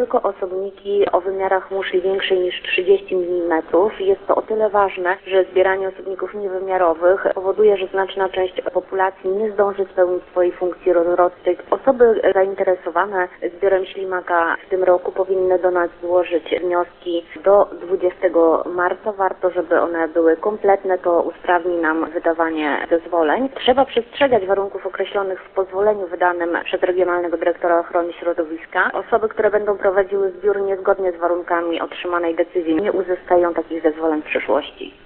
tylko osobniki o wymiarach muszy większej niż 30 mm. Jest to o tyle ważne, że zbieranie osobników niewymiarowych powoduje, że znaczna część populacji nie zdąży spełnić swojej funkcji rodowrodczej. Osoby zainteresowane zbiorem ślimaka w tym roku powinny do nas złożyć wnioski do 20 marca. Warto, żeby one były kompletne, to usprawni nam wydawanie zezwoleń. Trzeba przestrzegać warunków określonych w pozwoleniu wydanym przez Regionalnego Dyrektora Ochrony Środowiska. Osoby, które będą prowadziły zbiór niezgodnie z warunkami otrzymanej decyzji, nie uzyskają takich zezwoleń w przyszłości.